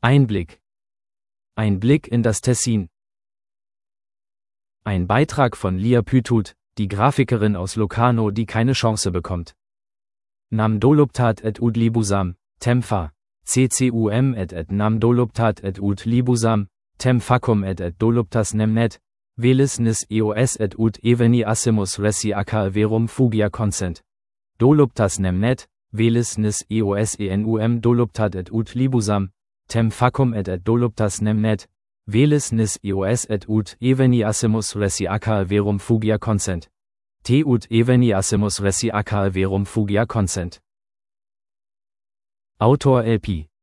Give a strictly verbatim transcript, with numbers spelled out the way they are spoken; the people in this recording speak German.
Einblick. Ein Blick in das Tessin. Ein Beitrag von Lia Pytut, die Grafikerin aus Locarno, die keine Chance bekommt. Nam doluptat et ud libusam, temfa. ccum et et nam doluptat et ud libusam, tem facum et et doluptas nemnet, velis nis eos et ud eveni assimus resi aca verum fugia consent. Doluptas nemnet, velis nis eos enum doluptat et ud libusam, tem facum et et doluptas nemnet, velis nis eos et ud eveni assimus resi aca verum fugia consent. Te ut eveni assimus resi aca verum fugia consent. Autor L P